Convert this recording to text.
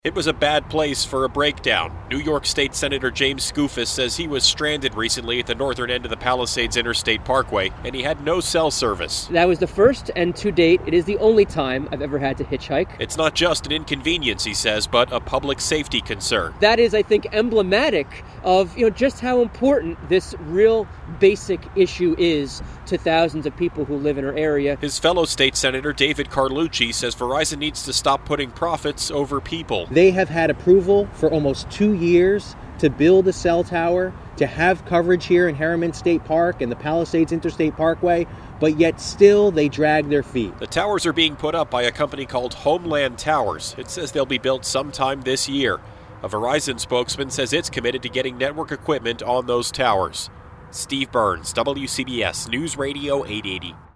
It was a bad place for a breakdown. New York State Senator James Skoufis says he was stranded recently at the northern end of the Palisades Interstate Parkway, and he had no cell service. That was the first, and to date, it is the only time I've ever had to hitchhike. It's not just an inconvenience, he says, but a public safety concern. That is, I think, emblematic of just how important this real basic issue is to thousands of people who live in our area. His fellow state senator David Carlucci says Verizon needs to stop putting profits over people. They have had approval for almost 2 years to build a cell tower, to have coverage here in Harriman State Park and the Palisades Interstate Parkway, but yet still they drag their feet. The towers are being put up by a company called Homeland Towers. It says they'll be built sometime this year. A Verizon spokesman says it's committed to getting network equipment on those towers. Steve Burns, WCBS News Radio 880.